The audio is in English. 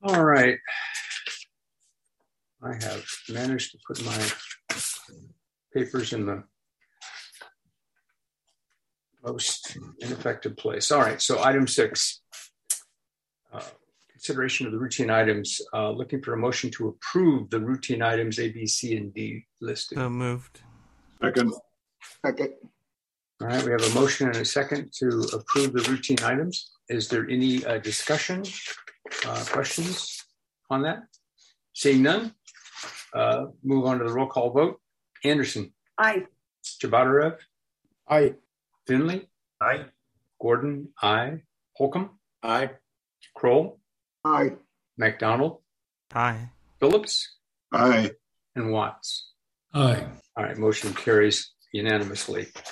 All right. I have managed to put my papers in the most ineffective place. All right. So item 6, consideration of the routine items. Looking for a motion to approve the routine items A, B, C, and D listed. So moved. Second. All right. We have a motion and a second to approve the routine items. Is there any discussion, questions on that? Seeing none, move on to the roll call vote. Anderson. Aye. Jabatarev. Aye. Finley. Aye. Gordon. Aye. Holcomb. Aye. Kroll. Aye. McDonald. Aye. Phillips. Aye. And Watts. Aye. All right. Motion carries unanimously.